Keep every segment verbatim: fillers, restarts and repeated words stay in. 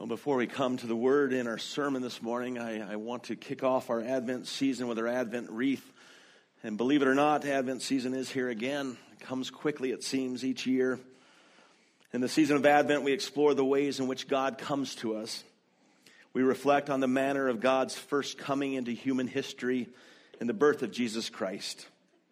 Well, before we come to the word in our sermon this morning, I, I want to kick off our Advent season with our Advent wreath. And believe it or not, Advent season is here again. It comes quickly, it seems, each year. In the season of Advent, we explore the ways in which God comes to us. We reflect on the manner of God's first coming into human history and the birth of Jesus Christ.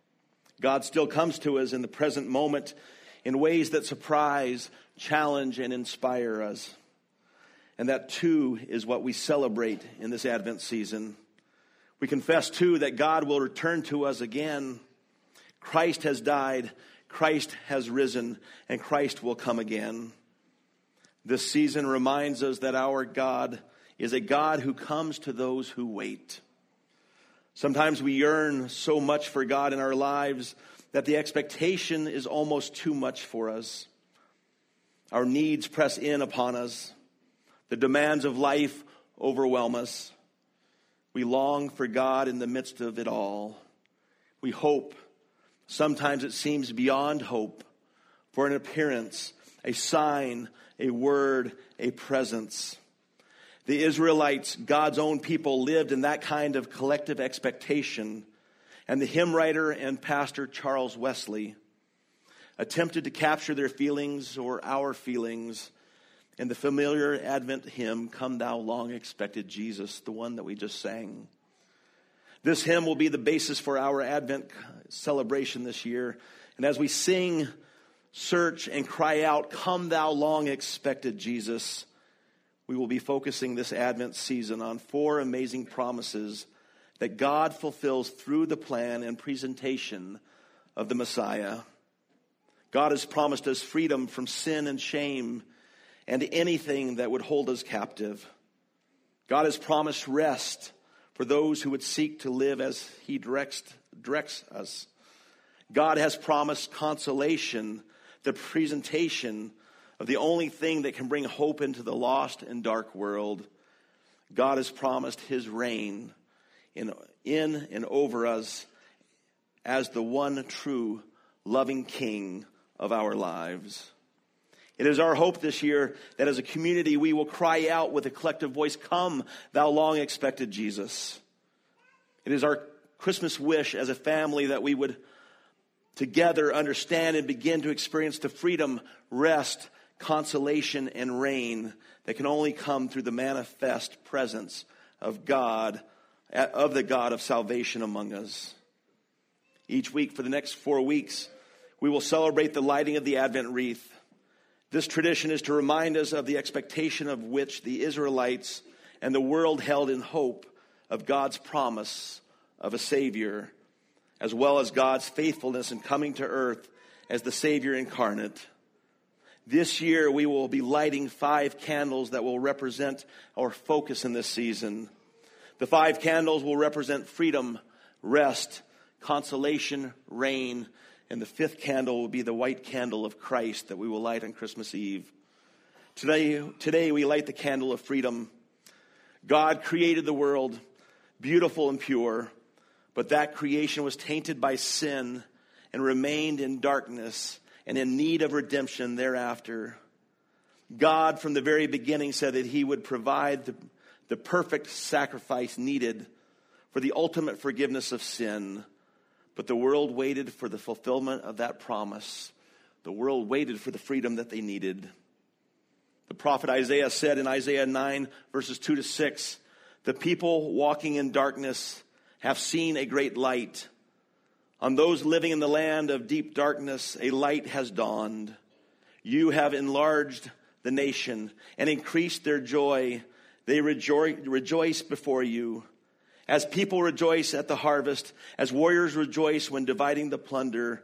God still comes to us in the present moment in ways that surprise, challenge, and inspire us. And that, too, is what we celebrate in this Advent season. We confess, too, that God will return to us again. Christ has died, Christ has risen, and Christ will come again. This season reminds us that our God is a God who comes to those who wait. Sometimes we yearn so much for God in our lives that the expectation is almost too much for us. Our needs press in upon us. The demands of life overwhelm us. We long for God in the midst of it all. We hope, sometimes it seems beyond hope, for an appearance, a sign, a word, a presence. The Israelites, God's own people, lived in that kind of collective expectation. And the hymn writer and pastor Charles Wesley attempted to capture their feelings or our feelings in the familiar Advent hymn, Come Thou Long Expected Jesus, the one that we just sang. This hymn will be the basis for our Advent celebration this year. And as we sing, search, and cry out, Come Thou Long Expected Jesus, we will be focusing this Advent season on four amazing promises that God fulfills through the plan and presentation of the Messiah. God has promised us freedom from sin and shame and anything that would hold us captive. God has promised rest for those who would seek to live as he directs, directs us. God has promised consolation, the presentation of the only thing that can bring hope into the lost and dark world. God has promised his reign in, in and over us as the one true loving King of our lives. It is our hope this year that as a community we will cry out with a collective voice, Come, thou long expected Jesus. It is our Christmas wish as a family that we would together understand and begin to experience the freedom, rest, consolation, and reign that can only come through the manifest presence of God, of the God of salvation among us. Each week for the next four weeks, we will celebrate the lighting of the Advent wreath. This tradition is to remind us of the expectation of which the Israelites and the world held in hope of God's promise of a Savior, as well as God's faithfulness in coming to earth as the Savior incarnate. This year, we will be lighting five candles that will represent our focus in this season. The five candles will represent freedom, rest, consolation, reign, and the fifth candle will be the white candle of Christ that we will light on Christmas Eve. Today, today we light the candle of freedom. God created the world beautiful and pure, but that creation was tainted by sin and remained in darkness and in need of redemption thereafter. God, from the very beginning, said that he would provide the, the perfect sacrifice needed for the ultimate forgiveness of sin. But the world waited for the fulfillment of that promise. The world waited for the freedom that they needed. The prophet Isaiah said in Isaiah nine, verses two to six, the people walking in darkness have seen a great light. On those living in the land of deep darkness, a light has dawned. You have enlarged the nation and increased their joy. They rejoice, rejoice before you. As people rejoice at the harvest, as warriors rejoice when dividing the plunder.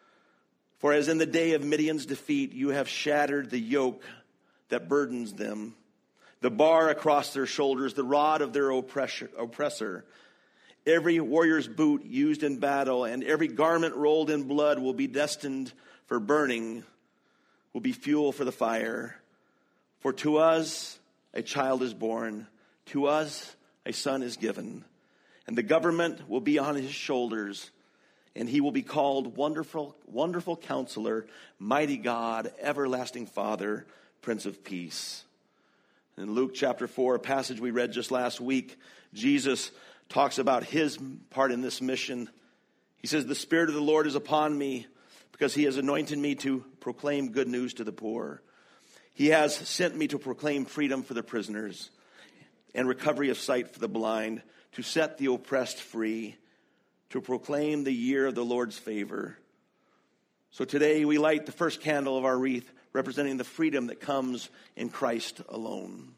For as in the day of Midian's defeat, you have shattered the yoke that burdens them, the bar across their shoulders, the rod of their oppressor. Every warrior's boot used in battle and every garment rolled in blood will be destined for burning, will be fuel for the fire. For to us a child is born, to us a son is given. And the government will be on his shoulders, and he will be called Wonderful, Wonderful Counselor, Mighty God, Everlasting Father, Prince of Peace. In Luke chapter four, a passage we read just last week, Jesus talks about his part in this mission. He says, "The Spirit of the Lord is upon me because he has anointed me to proclaim good news to the poor. He has sent me to proclaim freedom for the prisoners and recovery of sight for the blind, to set the oppressed free, to proclaim the year of the Lord's favor." So today we light the first candle of our wreath, representing the freedom that comes in Christ alone.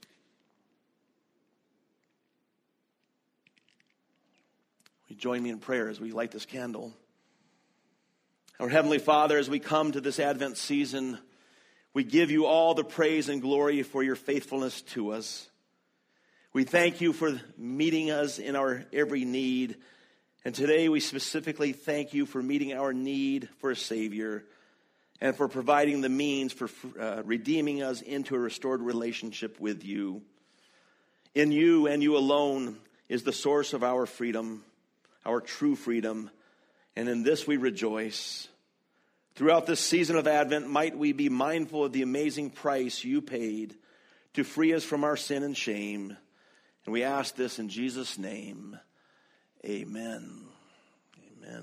We join me in prayer as we light this candle. Our Heavenly Father, as we come to this Advent season, we give you all the praise and glory for your faithfulness to us. We thank you for meeting us in our every need. And today we specifically thank you for meeting our need for a Savior and for providing the means for uh, redeeming us into a restored relationship with you. In you and you alone is the source of our freedom, our true freedom, and in this we rejoice. Throughout this season of Advent, might we be mindful of the amazing price you paid to free us from our sin and shame. And we ask this in Jesus' name. Amen. Amen.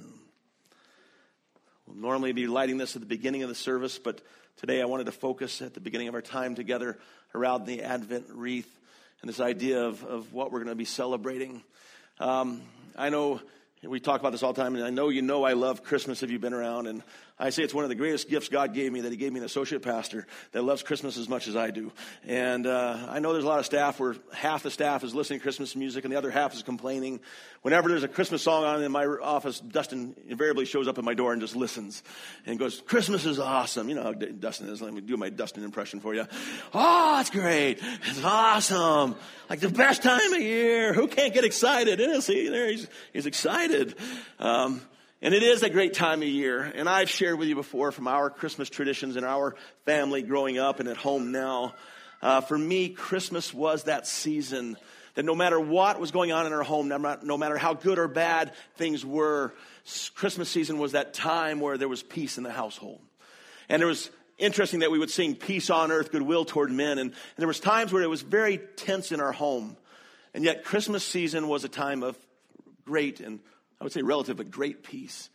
We'll normally be lighting this at the beginning of the service, but today I wanted to focus at the beginning of our time together around the Advent wreath and this idea of, of what we're going to be celebrating. Um, I know we talk about this all the time, and I know you know I love Christmas if you've been around, and I say it's one of the greatest gifts God gave me, that he gave me an associate pastor that loves Christmas as much as I do. And uh, I know there's a lot of staff where half the staff is listening to Christmas music and the other half is complaining. Whenever there's a Christmas song on in my office, Dustin invariably shows up at my door and just listens and goes, "Christmas is awesome." You know how Dustin is. Let me do my Dustin impression for you. "Oh, it's great. It's awesome. Like the best time of year. Who can't get excited?" And see, there he's, he's excited. Um, And it is a great time of year. And I've shared with you before from our Christmas traditions in our family growing up and at home now. Uh, for me, Christmas was that season that no matter what was going on in our home, no matter how good or bad things were, Christmas season was that time where there was peace in the household. And it was interesting that we would sing "Peace on Earth, Goodwill Toward Men." And, and there was times where it was very tense in our home. And yet Christmas season was a time of great and I would say relative, but great peace.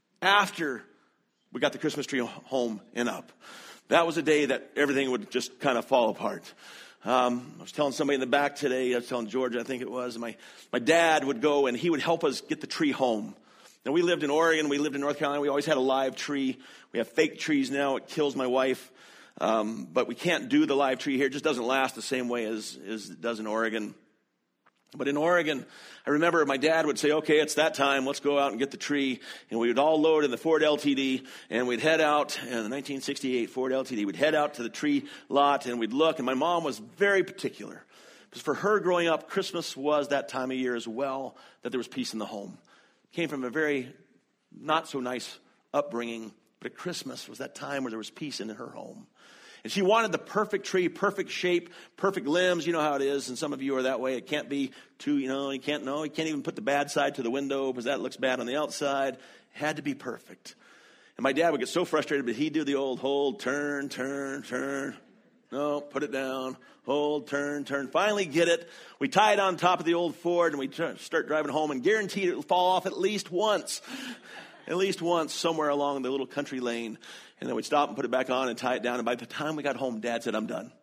After we got the Christmas tree home and up, that was a day that everything would just kind of fall apart. Um, I was telling somebody in the back today, I was telling George, I think it was, my, my dad would go and he would help us get the tree home. Now, we lived in Oregon, we lived in North Carolina, we always had a live tree. We have fake trees now, it kills my wife. Um, but we can't do the live tree here. It just doesn't last the same way as, as it does in Oregon. But in Oregon, I remember my dad would say, "Okay, it's that time. Let's go out and get the tree." And we would all load in the Ford L T D, and we'd head out, in the nineteen sixty-eight Ford L T D. We'd head out to the tree lot, and we'd look. And my mom was very particular. Because for her growing up, Christmas was that time of year as well, that there was peace in the home. Came from a very not so nice upbringing, but at Christmas was that time where there was peace in her home. And she wanted the perfect tree, perfect shape, perfect limbs. You know how it is, and some of you are that way. It can't be too, you know, you can't, no, you can't even put the bad side to the window because that looks bad on the outside. It had to be perfect. And my dad would get so frustrated, but he'd do the old hold, turn, turn, turn. No, put it down, hold, turn, turn. Finally get it. We tie it on top of the old Ford, and we start driving home, and guaranteed it will fall off at least once. At least once somewhere along the little country lane. And then we'd stop and put it back on and tie it down. And by the time we got home, Dad said, "I'm done.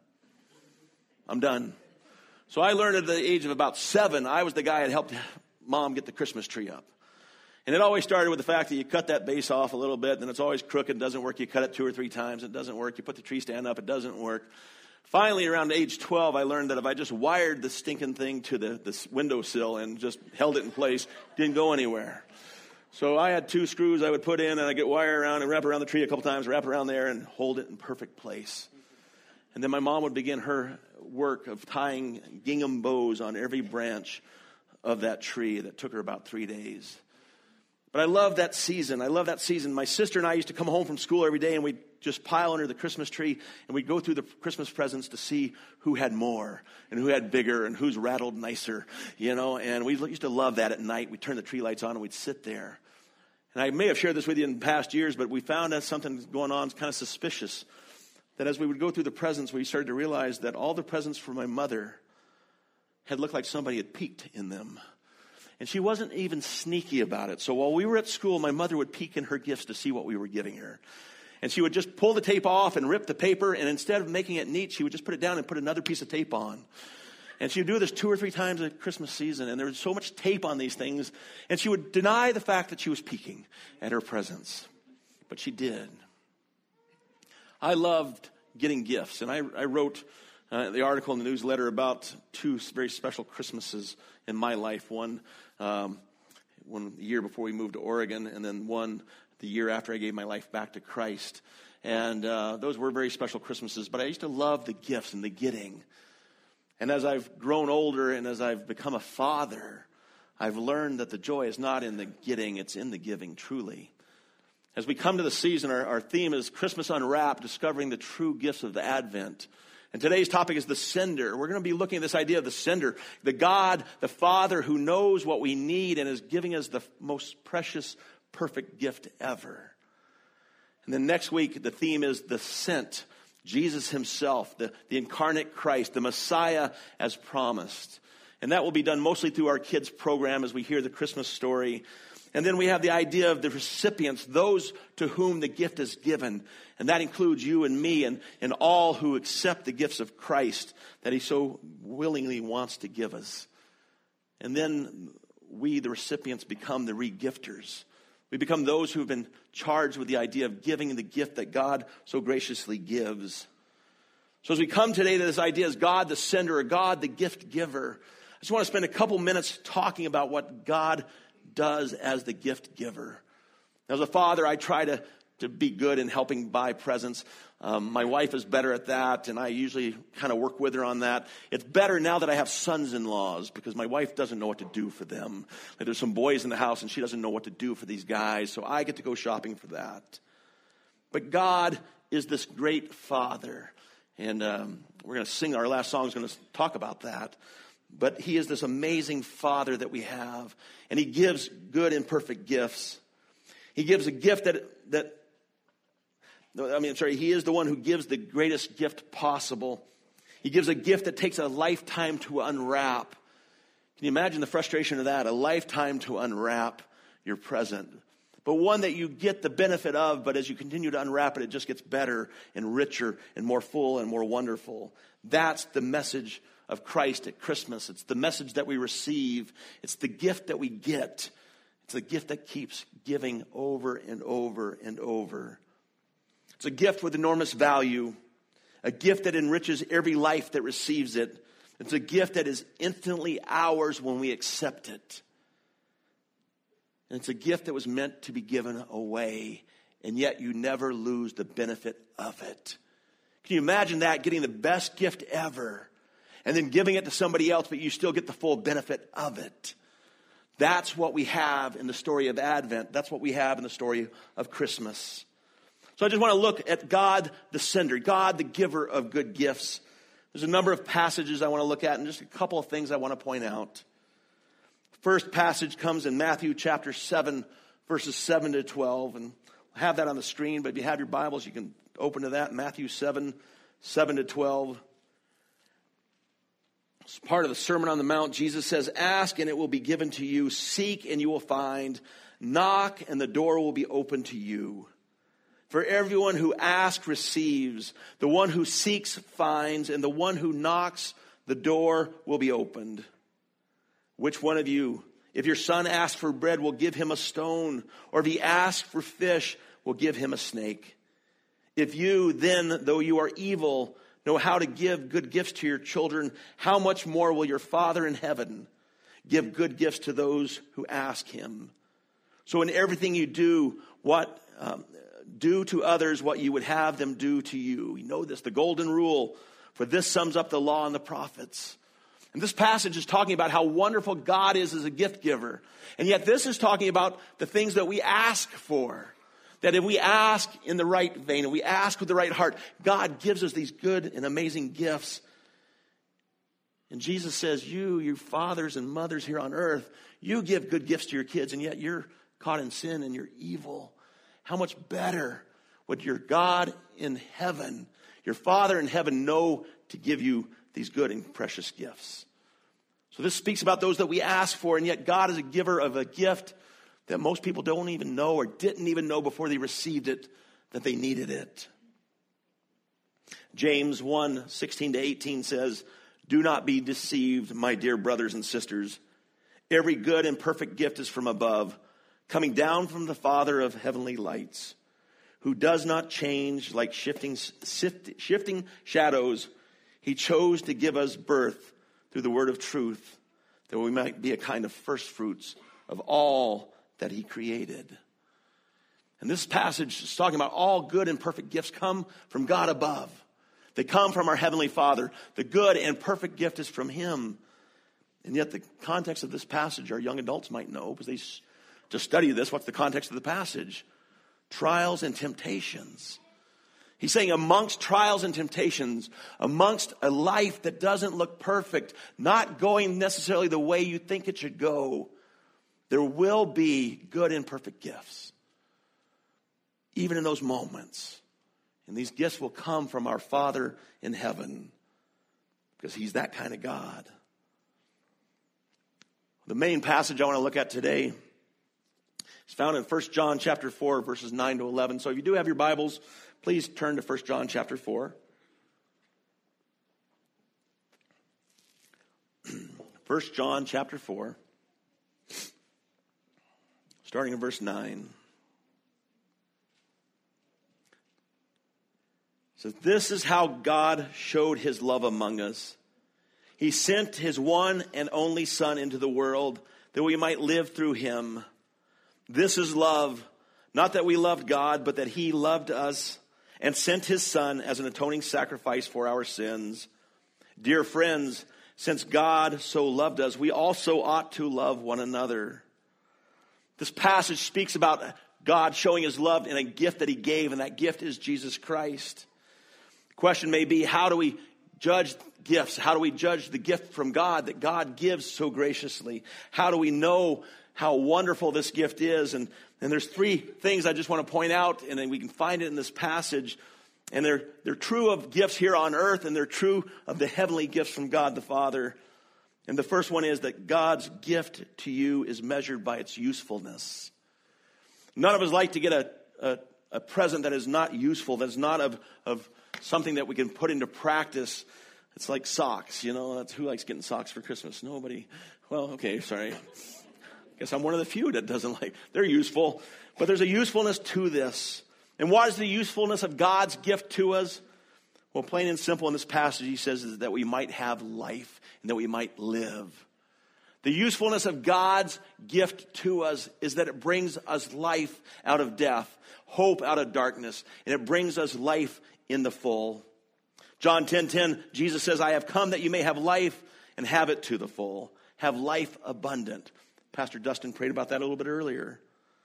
I'm done." So I learned at the age of about seven, I was the guy that helped Mom get the Christmas tree up. And it always started with the fact that you cut that base off a little bit, and it's always crooked, it doesn't work. You cut it two or three times, it doesn't work. You put the tree stand up, it doesn't work. Finally, around age twelve, I learned that if I just wired the stinking thing to the, the windowsill and just held it in place, it didn't go anywhere. So I had two screws I would put in, and I'd get wire around and wrap around the tree a couple times, wrap around there, and hold it in perfect place. And then my mom would begin her work of tying gingham bows on every branch of that tree. That took her about three days. But I love that season. I love that season. My sister and I used to come home from school every day, and we'd just pile under the Christmas tree, and we'd go through the Christmas presents to see who had more and who had bigger and who's rattled nicer, you know. And we used to love that at night. We'd turn the tree lights on, and we'd sit there. And I may have shared this with you in past years, but we found out something going on kind of suspicious. that as we would go through the presents, we started to realize that all the presents for my mother had looked like somebody had peeked in them. And she wasn't even sneaky about it. So while we were at school, my mother would peek in her gifts to see what we were giving her. And she would just pull the tape off and rip the paper, and instead of making it neat, she would just put it down and put another piece of tape on. And she would do this two or three times at Christmas season, and there was so much tape on these things, and she would deny the fact that she was peeking at her presents. But she did. I loved getting gifts, and I, I wrote uh, the article in the newsletter about two very special Christmases in my life. One, um, one year before we moved to Oregon, and then one the year after I gave my life back to Christ. And uh, those were very special Christmases, but I used to love the gifts and the getting. And as I've grown older and as I've become a father, I've learned that the joy is not in the getting, it's in the giving, truly. As we come to the season, our, our theme is Christmas Unwrapped, discovering the true gifts of the Advent. And today's topic is the sender. We're going to be looking at this idea of the sender, the God, the Father who knows what we need and is giving us the most precious, perfect gift ever. And then next week, the theme is the sent, Jesus himself, the, the incarnate Christ, the Messiah as promised. And that will be done mostly through our kids' program as we hear the Christmas story. And then we have the idea of the recipients, those to whom the gift is given. And that includes you and me and, and all who accept the gifts of Christ that he so willingly wants to give us. And then we, the recipients, become the re-gifters. We become those who have been charged with the idea of giving the gift that God so graciously gives. So as we come today to this idea as God the sender, or God the gift giver, I just want to spend a couple minutes talking about what God does as the gift giver. As a father, I try to, to be good in helping buy presents. Um, my wife is better at that, and I usually kind of work with her on that. It's better now that I have sons-in-laws because my wife doesn't know what to do for them. Like there's some boys in the house, and she doesn't know what to do for these guys, so I get to go shopping for that. But God is this great Father, and um, we're going to sing. Our last song is going to talk about that. But he is this amazing Father that we have, and he gives good and perfect gifts. He gives a gift that that. I mean, I'm sorry, he is the one who gives the greatest gift possible. He gives a gift that takes a lifetime to unwrap. Can you imagine the frustration of that? A lifetime to unwrap your present. But one that you get the benefit of, but as you continue to unwrap it, it just gets better and richer and more full and more wonderful. That's the message of Christ at Christmas. It's the message that we receive. It's the gift that we get. It's the gift that keeps giving over and over and over. It's a gift with enormous value, a gift that enriches every life that receives it. It's a gift that is infinitely ours when we accept it. And it's a gift that was meant to be given away, and yet you never lose the benefit of it. Can you imagine that, getting the best gift ever, and then giving it to somebody else, but you still get the full benefit of it? That's what we have in the story of Advent. That's what we have in the story of Christmas. So I just want to look at God the sender, God the giver of good gifts. There's a number of passages I want to look at, and just a couple of things I want to point out. First passage comes in Matthew chapter seven, verses seven to twelve. And we'll have that on the screen, but if you have your Bibles, you can open to that. Matthew seven, seven to twelve. It's part of the Sermon on the Mount. Jesus says, "Ask and it will be given to you. Seek and you will find. Knock and the door will be open to you. For everyone who asks receives, the one who seeks finds, and the one who knocks, the door will be opened. Which one of you, if your son asks for bread, will give him a stone? Or if he asks for fish, will give him a snake? If you then, though you are evil, know how to give good gifts to your children, how much more will your Father in heaven give good gifts to those who ask him? So in everything you do, what... Um, Do to others what you would have them do to you." You know this, the golden rule, for this sums up the law and the prophets. And this passage is talking about how wonderful God is as a gift giver. And yet this is talking about the things that we ask for. That if we ask in the right vein, if we ask with the right heart, God gives us these good and amazing gifts. And Jesus says, you, your fathers and mothers here on earth, you give good gifts to your kids, and yet you're caught in sin and you're evil. How much better would your God in heaven, Your Father in heaven know to give you these good and precious gifts. So this speaks about those that we ask for, and yet God is a giver of a gift that most people don't even know or didn't even know before they received it, that they needed it. James one, sixteen to eighteen says, "Do not be deceived, my dear brothers and sisters. Every good and perfect gift is from above, coming down from the Father of heavenly lights, who does not change like shifting, sift, shifting shadows. He chose to give us birth through the word of truth, that we might be a kind of first fruits of all that he created." And this passage is talking about all good and perfect gifts come from God above. They come from our Heavenly Father. The good and perfect gift is from him. And yet the context of this passage, our young adults might know, because they just study this. What's the context of the passage? Trials and temptations. He's saying amongst trials and temptations, amongst a life that doesn't look perfect, not going necessarily the way you think it should go, there will be good and perfect gifts. Even in those moments. And these gifts will come from our Father in heaven, because he's that kind of God. The main passage I want to look at today is found in First John chapter four, verses nine to eleven. So if you do have your Bibles, please turn to First John chapter four. First John chapter four, starting in verse nine. It says, "This is how God showed his love among us. He sent his one and only Son into the world that we might live through him. This is love, not that we loved God, but that he loved us and sent his Son as an atoning sacrifice for our sins. Dear friends, since God so loved us, we also ought to love one another." This passage speaks about God showing his love in a gift that he gave, and that gift is Jesus Christ. The question may be, how do we judge gifts? How do we judge the gift from God that God gives so graciously? How do we know how wonderful this gift is? And, and there's three things I just want to point out, and then we can find it in this passage. And they're, they're true of gifts here on earth, and they're true of the heavenly gifts from God the Father. And the first one is that God's gift to you is measured by its usefulness. None of us like to get a, a, a present that is not useful, that is not of, of something that we can put into practice. It's like socks, you know. That's, who likes getting socks for Christmas? Nobody. Well, okay, sorry. Guess I'm one of the few that doesn't like. They're useful, but there's a usefulness to this. And what is the usefulness of God's gift to us? Well, plain and simple in this passage, he says is that we might have life and that we might live. The usefulness of God's gift to us is that it brings us life out of death, hope out of darkness, and it brings us life in the full. John ten ten, Jesus says, "I have come that you may have life and have it to the full." Have life abundant. Pastor Dustin prayed about that a little bit earlier.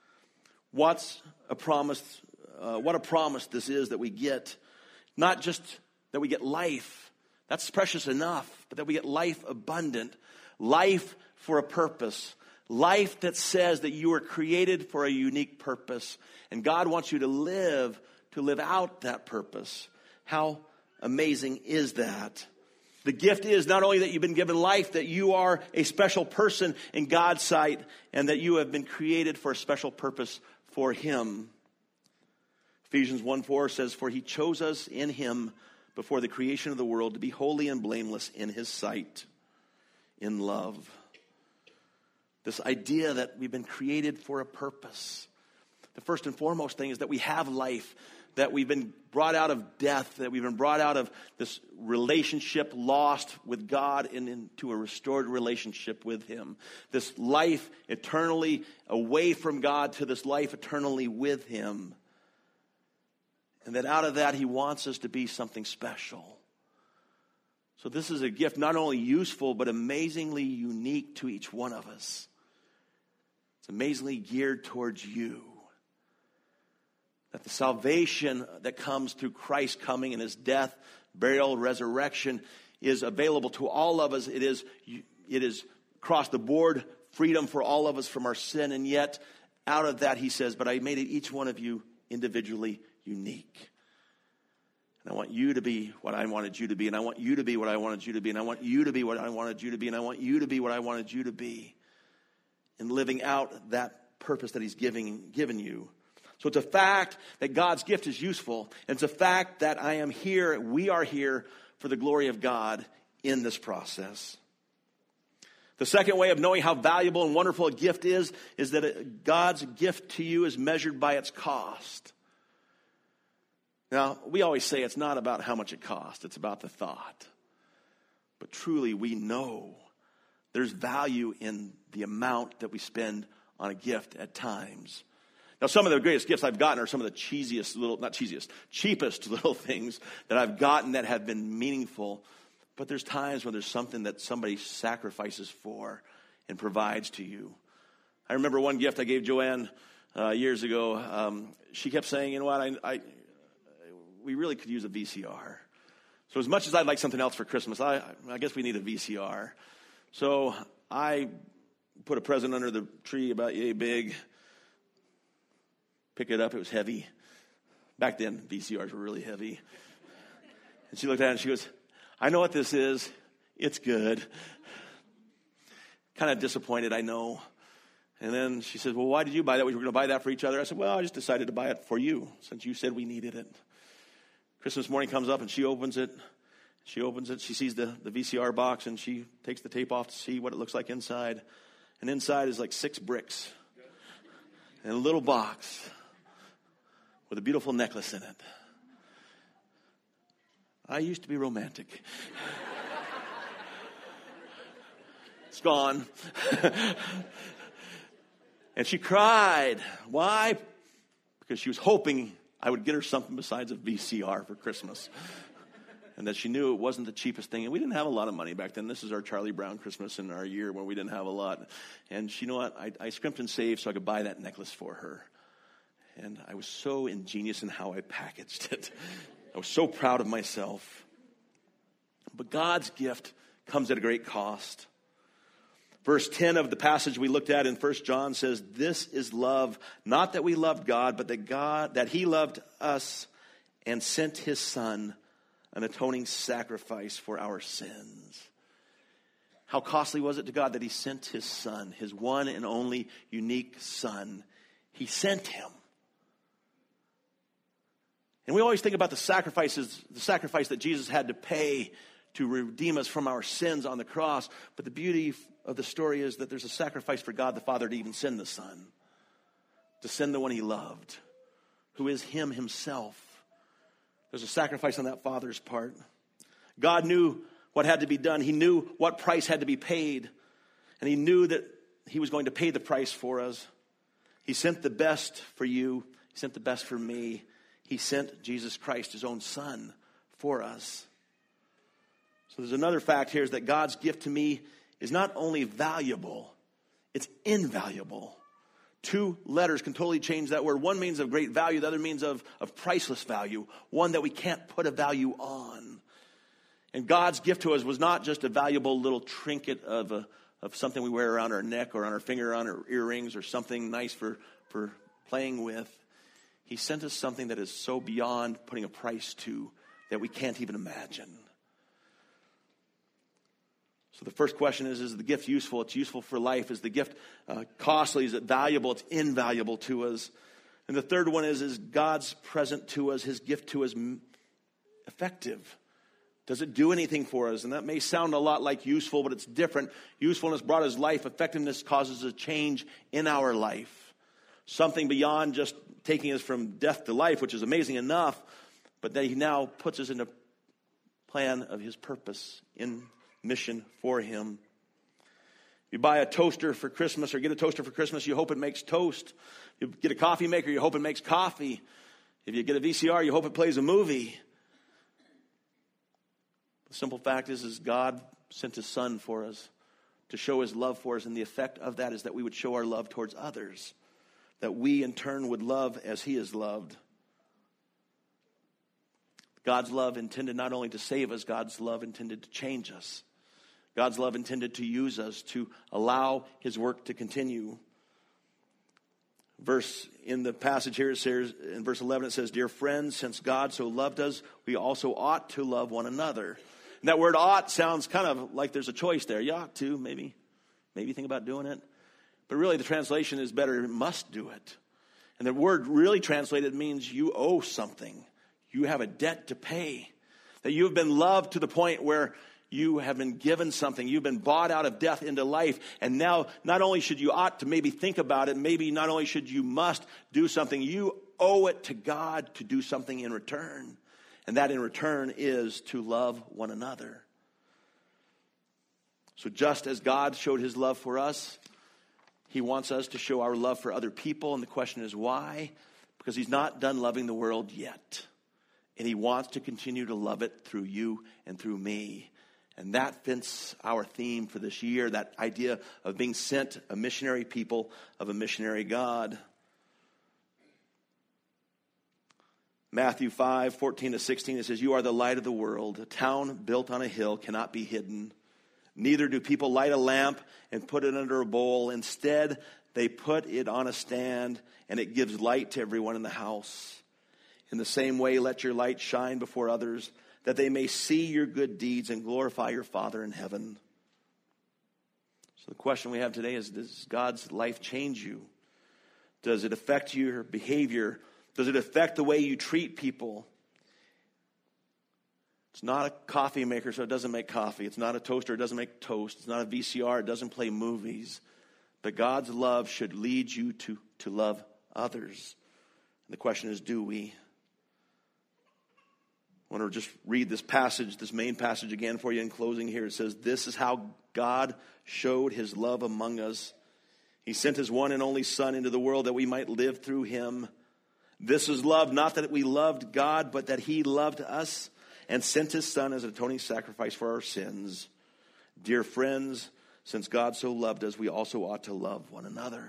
What's a promise? Uh, what a promise this is that we get. Not just that we get life. That's precious enough. But that we get life abundant. Life for a purpose. Life that says that you were created for a unique purpose. And God wants you to live, to live out that purpose. How amazing is that? The gift is not only that you've been given life, that you are a special person in God's sight, and that you have been created for a special purpose for him. Ephesians one four says, "For he chose us in him before the creation of the world to be holy and blameless in his sight, in love." This idea that we've been created for a purpose. The first and foremost thing is that we have life, that we've been brought out of death, that we've been brought out of this relationship lost with God and into a restored relationship with him. This life eternally away from God to this life eternally with him. And that out of that, he wants us to be something special. So this is a gift not only useful, but amazingly unique to each one of us. It's amazingly geared towards you. That the salvation that comes through Christ coming in his death, burial, resurrection is available to all of us. It is, it is across the board freedom for all of us from our sin. And yet out of that he says, "But I made each one of you individually unique." And I want you to be what I wanted you to be. And I want you to be what I wanted you to be. And I want you to be what I wanted you to be. And I want you to be what I wanted you to be. And living out that purpose that he's giving, given you. So it's a fact that God's gift is useful. And it's a fact that I am here, we are here for the glory of God in this process. The second way of knowing how valuable and wonderful a gift is, is that God's gift to you is measured by its cost. Now, we always say it's not about how much it costs, it's about the thought. But truly, we know there's value in the amount that we spend on a gift at times. Now, some of the greatest gifts I've gotten are some of the cheesiest little, not cheesiest, cheapest little things that I've gotten that have been meaningful. But there's times when there's something that somebody sacrifices for and provides to you. I remember one gift I gave Joanne uh, years ago. Um, she kept saying, you know what, I, I we really could use a V C R. So as much as I'd like something else for Christmas, I, I guess we need a V C R. So I put a present under the tree about yay big. Pick it up. It was heavy. Back then, V C Rs were really heavy. And she looked at it and she goes, I know what this is. It's good. Kind of disappointed, I know. And then she said, well, why did you buy that? We were going to buy that for each other. I said, well, I just decided to buy it for you since you said we needed it. Christmas morning comes up and she opens it. She opens it. She sees the, the V C R box and she takes the tape off to see what it looks like inside. And inside is like six bricks and a little box with a beautiful necklace in it. I used to be romantic. It's gone. And she cried. Why? Because she was hoping I would get her something besides a V C R for Christmas. And that she knew it wasn't the cheapest thing. And we didn't have a lot of money back then. This is our Charlie Brown Christmas in our year when we didn't have a lot. And she, you know what? I, I scrimped and saved so I could buy that necklace for her. And I was so ingenious in how I packaged it. I was so proud of myself. But God's gift comes at a great cost. Verse ten of the passage we looked at in First John says, this is love, not that we loved God, but that God, that he loved us and sent his son, an atoning sacrifice for our sins. How costly was it to God that he sent his son, his one and only unique son? He sent him. And we always think about the sacrifices, the sacrifice that Jesus had to pay to redeem us from our sins on the cross. But the beauty of the story is that there's a sacrifice for God the Father to even send the Son, to send the one he loved, who is him himself. There's a sacrifice on that Father's part. God knew what had to be done. He knew what price had to be paid. And he knew that he was going to pay the price for us. He sent the best for you. He sent the best for me. He sent Jesus Christ, his own son, for us. So there's another fact here is that God's gift to me is not only valuable, it's invaluable. Two letters can totally change that word. One means of great value, the other means of, of priceless value, one that we can't put a value on. And God's gift to us was not just a valuable little trinket of a, of something we wear around our neck or on our finger, on our earrings, or something nice for, for playing with. He sent us something that is so beyond putting a price to that we can't even imagine. So the first question is, is the gift useful? It's useful for life. Is the gift uh, costly? Is it valuable? It's invaluable to us. And the third one is, is God's present to us, his gift to us effective? Does it do anything for us? And that may sound a lot like useful, but it's different. Usefulness brought us life. Effectiveness causes a change in our life. Something beyond just taking us from death to life, which is amazing enough, but that he now puts us in a plan of his purpose in mission for him. You buy a toaster for Christmas or get a toaster for Christmas, you hope it makes toast. You get a coffee maker, you hope it makes coffee. If you get a V C R, you hope it plays a movie. The simple fact is, is God sent his son for us to show his love for us, and the effect of that is that we would show our love towards others, that we in turn would love as he is loved. God's love intended not only to save us, God's love intended to change us. God's love intended to use us to allow his work to continue. verse in the passage here, it says, in verse eleven, it says, "Dear friends, since God so loved us, we also ought to love one another." And that word ought sounds kind of like there's a choice there. You ought to, maybe. Maybe think about doing it. But really the translation is better, must do it. And the word really translated means you owe something. You have a debt to pay. That you have been loved to the point where you have been given something. You've been bought out of death into life. And now not only should you ought to maybe think about it, maybe not only should you must do something, you owe it to God to do something in return. And that in return is to love one another. So just as God showed his love for us, he wants us to show our love for other people. And the question is why? Because he's not done loving the world yet. And he wants to continue to love it through you and through me. And that fits our theme for this year, that idea of being sent a missionary people of a missionary God. Matthew five, fourteen to sixteen, it says, "You are the light of the world. A town built on a hill cannot be hidden. Neither do people light a lamp and put it under a bowl. Instead, they put it on a stand, and it gives light to everyone in the house. In the same way, let your light shine before others, that they may see your good deeds and glorify your Father in heaven." So the question we have today is, does God's life change you? Does it affect your behavior? Does it affect the way you treat people? It's not a coffee maker, so it doesn't make coffee. It's not a toaster, it doesn't make toast. It's not a V C R, it doesn't play movies. But God's love should lead you to, to love others. And the question is, do we? I want to just read this passage, this main passage again for you in closing here. It says, "This is how God showed his love among us. He sent his one and only Son into the world that we might live through him. This is love, not that we loved God, but that he loved us and sent his Son as an atoning sacrifice for our sins. Dear friends, since God so loved us, we also ought to love one another."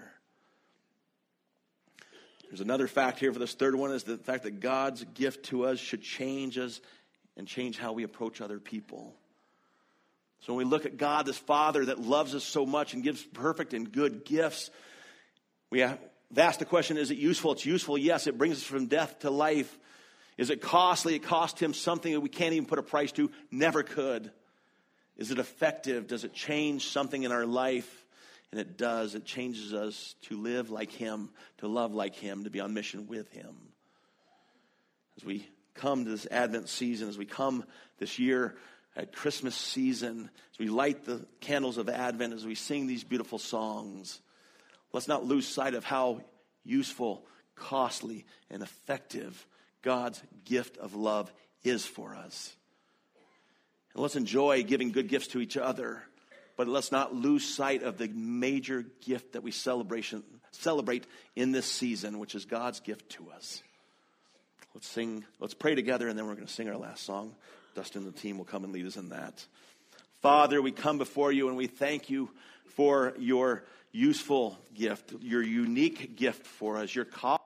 There's another fact here for this third one, is the fact that God's gift to us should change us and change how we approach other people. So when we look at God, this Father that loves us so much and gives perfect and good gifts, we have asked the question, is it useful? It's useful, yes. It brings us from death to life. Is it costly? It cost him something that we can't even put a price to. Never could. Is it effective? Does it change something in our life? And it does. It changes us to live like him, to love like him, to be on mission with him. As we come to this Advent season, as we come this year at Christmas season, as we light the candles of Advent, as we sing these beautiful songs, let's not lose sight of how useful, costly, and effective God's gift of love is for us. And let's enjoy giving good gifts to each other, but let's not lose sight of the major gift that we celebration, celebrate in this season, which is God's gift to us. Let's sing, let's pray together, and then we're going to sing our last song. Dustin and the team will come and lead us in that. Father, we come before you and we thank you for your useful gift, your unique gift for us, your call.